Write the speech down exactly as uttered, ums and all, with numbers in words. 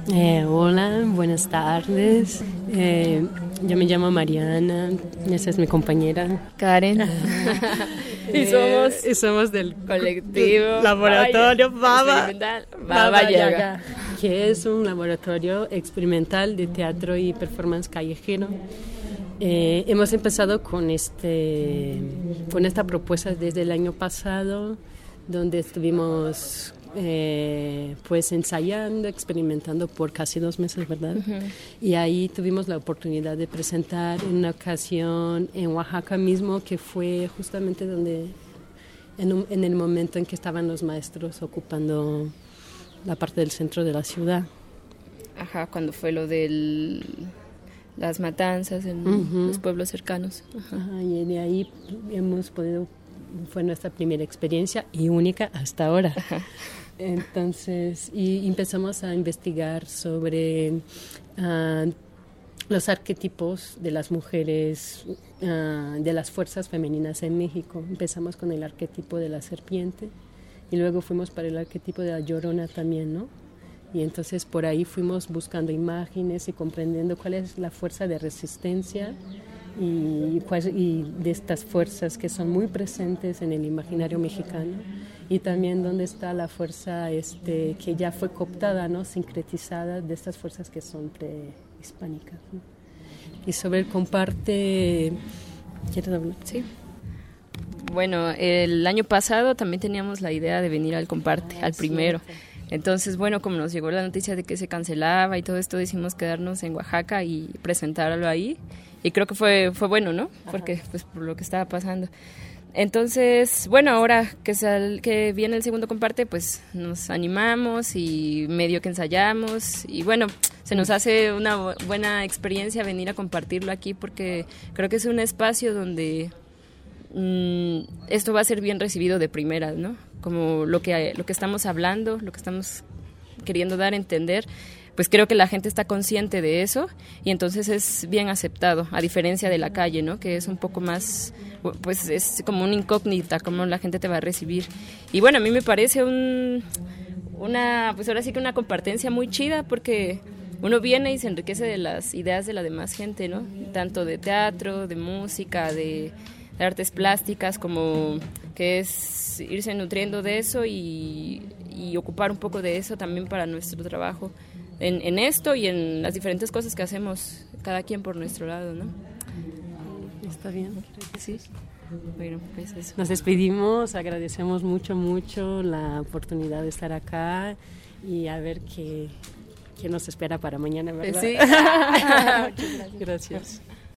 Eh, hola, buenas tardes. Eh, yo me llamo Mariana, esa es mi compañera. Karen. y somos, eh, y somos del colectivo Laboratorio Baba, Baba, Baba Yaga, que es un laboratorio experimental de teatro y performance callejero. Eh, hemos empezado con, este, con esta propuesta desde el año pasado, donde estuvimos eh, pues ensayando, experimentando por casi dos meses, ¿verdad? Uh-huh. Y ahí tuvimos la oportunidad de presentar en una ocasión en Oaxaca mismo, que fue justamente donde, en, un, en el momento en que estaban los maestros ocupando la parte del centro de la ciudad. Ajá, cuando fue lo del... las matanzas en uh-huh. los pueblos cercanos. Ajá. Ajá, y de ahí hemos podido, fue nuestra primera experiencia y única hasta ahora. Ajá. Entonces, y empezamos a investigar sobre uh, los arquetipos de las mujeres, uh, de las fuerzas femeninas en México. Empezamos con el arquetipo de la serpiente y luego fuimos para el arquetipo de la llorona también, ¿no? Y entonces por ahí fuimos buscando imágenes y comprendiendo cuál es la fuerza de resistencia y, y de estas fuerzas que son muy presentes en el imaginario mexicano, y también dónde está la fuerza este, que ya fue cooptada, ¿no? Sincretizada, de estas fuerzas que son prehispánicas, ¿no? Y sobre el comparte, ¿quieres hablar? Sí. Bueno, el año pasado también teníamos la idea de venir al comparte, ah, al primero. Cierto. Entonces, bueno, como nos llegó la noticia de que se cancelaba y todo esto, decidimos quedarnos en Oaxaca y presentarlo ahí. Y creo que fue fue bueno, ¿no? Porque, pues, por lo que estaba pasando. Entonces, bueno, ahora que, sal, que viene el segundo comparte, pues nos animamos y medio que ensayamos. Y bueno, se nos hace una buena experiencia venir a compartirlo aquí, porque creo que es un espacio donde mmm, esto va a ser bien recibido de primera, ¿no? Como lo que, lo que estamos hablando, lo que estamos queriendo dar a entender, pues creo que la gente está consciente de eso y entonces es bien aceptado, a diferencia de la calle, ¿no? Que es un poco más, pues es como una incógnita, cómo la gente te va a recibir. Y bueno, a mí me parece un, una, pues ahora sí que una compartencia muy chida, porque uno viene y se enriquece de las ideas de la demás gente, ¿no? Tanto de teatro, de música, de... de artes plásticas, como que es irse nutriendo de eso y, y ocupar un poco de eso también para nuestro trabajo en, en esto y en las diferentes cosas que hacemos cada quien por nuestro lado, ¿no? Está bien, creo que sí. Bueno, pues eso. Nos despedimos, agradecemos mucho, mucho la oportunidad de estar acá y a ver qué, qué nos espera para mañana, ¿verdad? Sí. Muchas gracias. Gracias.